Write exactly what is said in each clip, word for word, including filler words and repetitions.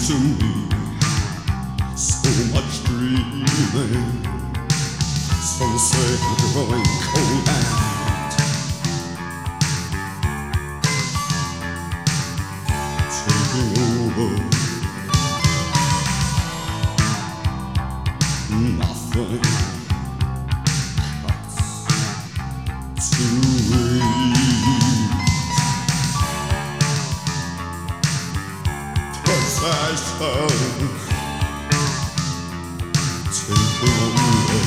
to me. So much dreaming, some say growing cold and taking over. Nothing cuts to reach. Possession taking over.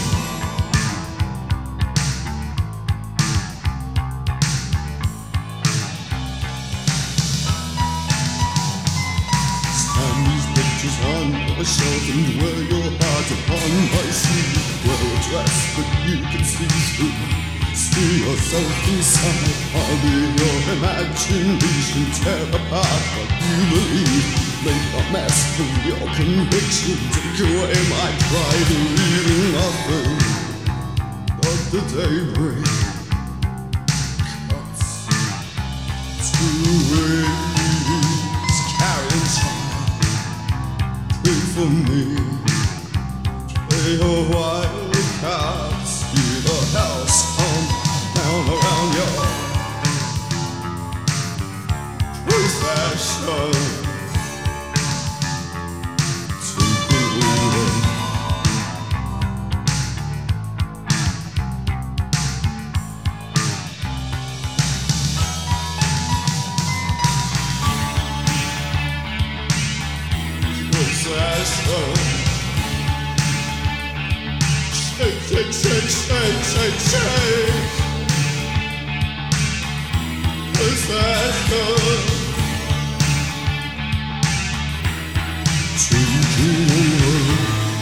Stand these pictures on my shelf and wear your heart upon my sleeve. Wear a dress that you can see through. See yourself inside. I'll be your imagination. Tear apart what you believe. Make a mess of your conviction. Take away my pride, leaving nothing but the daybreak cuts to raise. Carrying child, pray for me. Play a wild card. See the house come down around your possession. Possession. Shake, shake, shake, shake, shake, shake. Possession. Taking over.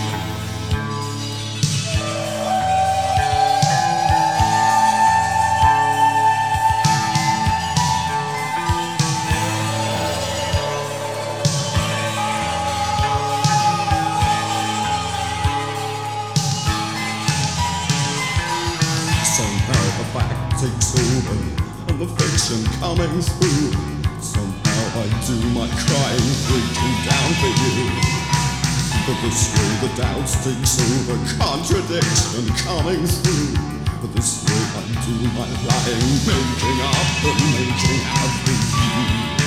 Somehow the fact takes over and the fiction coming through. Somehow I do my crying, breaking down for you. But this way the doubts takes over, contradiction coming through. But this way I do my lying, making up and making out with you.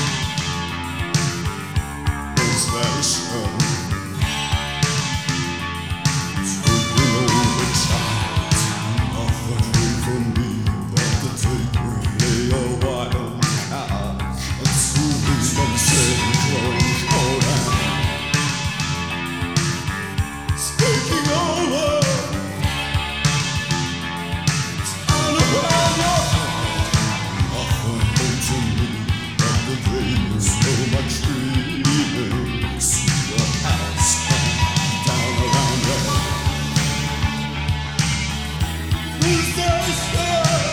Possession. Taking over child. Nothing for me but the daybreak. Lay a wild card. A two-week sunset growing cold and taking over. Turn around your heart. Nothing to me but the daybreak. So much dreaming. See the house come down around your possession.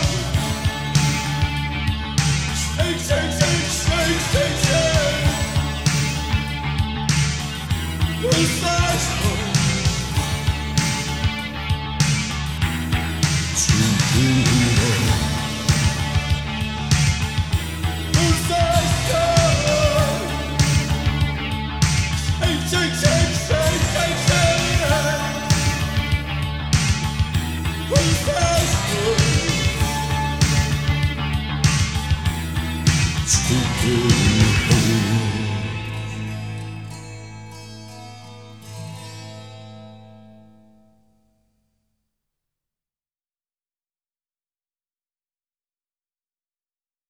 Shake, shake, shake, shake, shake, shake. Possession. Taking over. Possession. Shake, shake, shake, shake, shake, shake. Possession. Taking